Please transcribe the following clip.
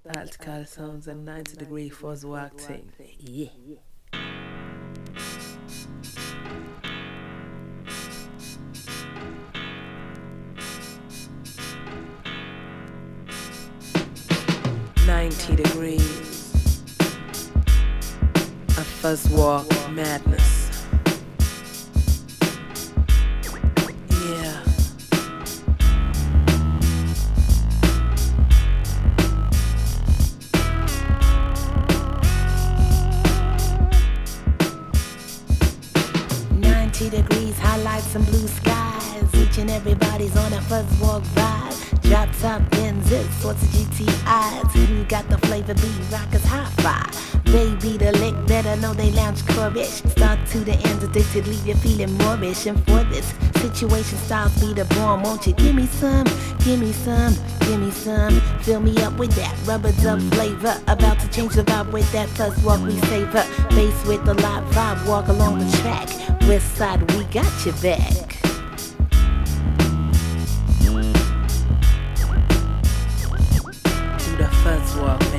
Altical sounds and 90-degree fuzz walk thing. Yeah. 90 degrees. A fuzz walk madness. Yeah. Degrees, highlights and blue skies. Each and everybody's on a fuzz walk ride. Drop top Benzes, sorts of GTIs. Who got the flavor? B rockers hi-fi. Baby, the lick better know they lounge core-ish. Start to the end, addicted, leave you feeling moreish. And for this situation, styles be the bomb. Won't you give me some, give me some, give me some? Fill me up with that rubber dub flavor. About to change the vibe with that fuzz walk we savor. Bass with the live vibe, walk along the track. West side, we got your back. To the fuzz walk,